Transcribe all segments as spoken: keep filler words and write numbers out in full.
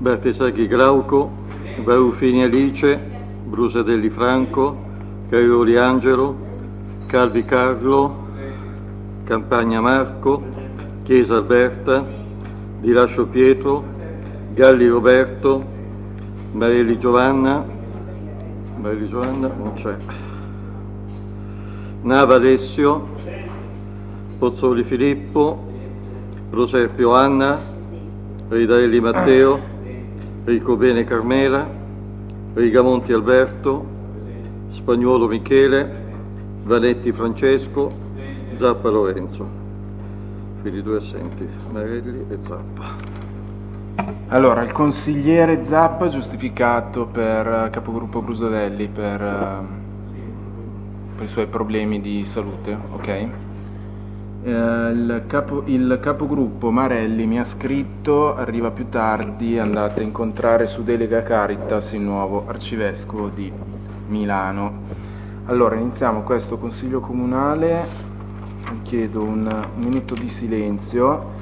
Bertesaghi Glauco, Barufini Alice, Brusadelli Franco, Caioli Angelo, Calvi Carlo, Campagna Marco, Chiesa Alberta, Di Lascio Pietro, Galli Roberto, Marelli Giovanna, Marelli Giovanna non c'è, Nava Alessio, Pozzoli Filippo, Proserpio Anna, Ridarelli Matteo, Ricobene Carmela, Rigamonti Alberto, Spagnuolo Michele, Vanetti Francesco, Zappa Lorenzo. Quindi due assenti, Marelli e Zappa. Allora, il consigliere Zappa giustificato per capogruppo Brusadelli per, per i suoi problemi di salute, ok? Eh, il, capo, il capogruppo Marelli mi ha scritto, arriva più tardi, andate a incontrare su delega Caritas il nuovo arcivescovo di Milano. Allora, iniziamo questo consiglio comunale, vi chiedo un, un minuto di silenzio.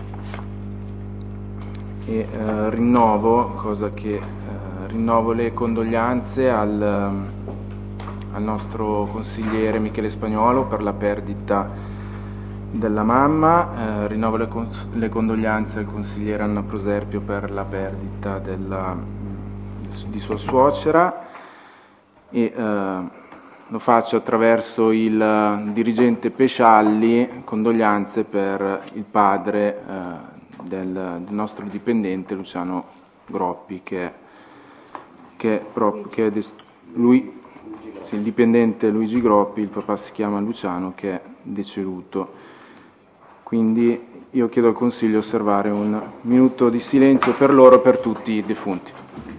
E eh, rinnovo, cosa che eh, rinnovo le condoglianze al, al nostro consigliere Michele Spagnuolo per la perdita della mamma, eh, rinnovo le, cons- le condoglianze al consigliere Anna Proserpio per la perdita della, di sua suocera e eh, lo faccio attraverso il dirigente Pescialli, condoglianze per il padre eh, Del, del nostro dipendente Luciano Groppi, che, che, che è lui, sì, il dipendente Luigi Groppi, il papà si chiama Luciano, che è deceduto. Quindi io chiedo al Consiglio di osservare un minuto di silenzio per loro e per tutti i defunti.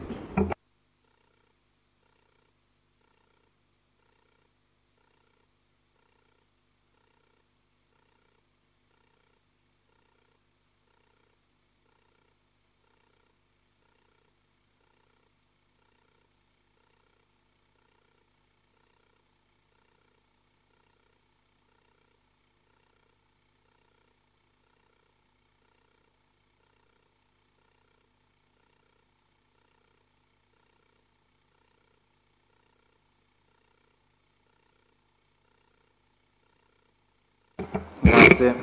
Grazie.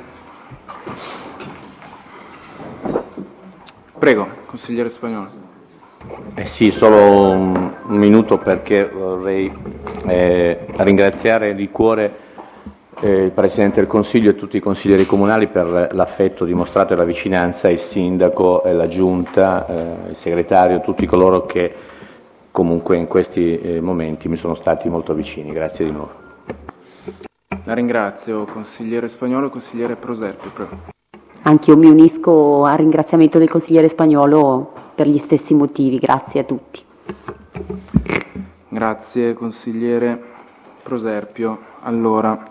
Prego, consigliere Spagnuolo. Eh sì, solo un, un minuto perché vorrei eh, ringraziare di cuore eh, il Presidente del Consiglio e tutti i consiglieri comunali per l'affetto dimostrato e la vicinanza, il Sindaco, eh, la Giunta, eh, il Segretario, tutti coloro che comunque in questi eh, momenti mi sono stati molto vicini. Grazie di nuovo. La ringrazio, consigliere Spagnuolo. Consigliere Proserpio, prego. Anche io mi unisco al ringraziamento del consigliere Spagnuolo per gli stessi motivi. Grazie a tutti. Grazie, consigliere Proserpio. Allora,